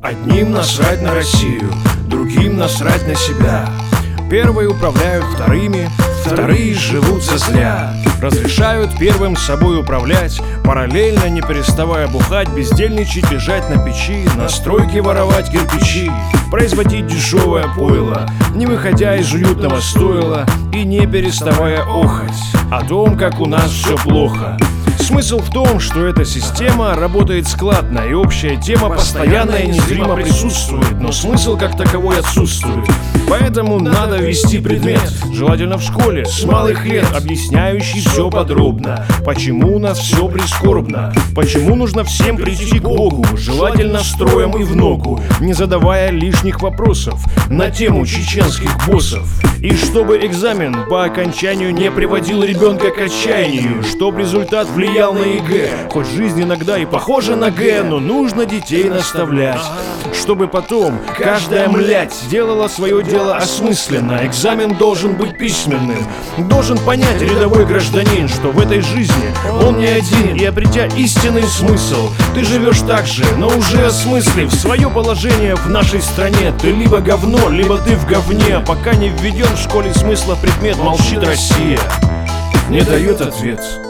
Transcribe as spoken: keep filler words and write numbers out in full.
Одним насрать на Россию, другим насрать на себя. Первые управляют вторыми, вторые живут зазря. Разрешают первым собой управлять, параллельно не переставая бухать, бездельничать, лежать на печи, на стройке воровать кирпичи, производить дешевое пойло, не выходя из уютного стойла и не переставая охать о том, как у нас все плохо. Смысл в том, что эта система работает складно, и общая тема постоянно и незримо присутствует, но смысл как таковой отсутствует. Поэтому надо ввести предмет, желательно в школе, с малых лет, объясняющий все подробно. Почему у нас все прискорбно, почему нужно всем прийти к Богу, желательно строем и в ногу, не задавая лишних вопросов на тему чеченских боссов. И чтобы экзамен по окончанию не приводил ребенка к отчаянию, чтоб результат влиял на ЕГЭ. Хоть жизнь иногда и похожа на Г, но нужно детей наставлять, чтобы потом каждая млядь делала свое дело осмысленно. Экзамен должен быть письменным. Должен понять рядовой гражданин, что в этой жизни он не один, и обретя истинный смысл, ты живешь так же, но уже осмыслив свое положение в нашей стране. Ты либо говно, либо ты в говне. Пока не введен в школе смысла предмет, молчит Россия, не дает ответ.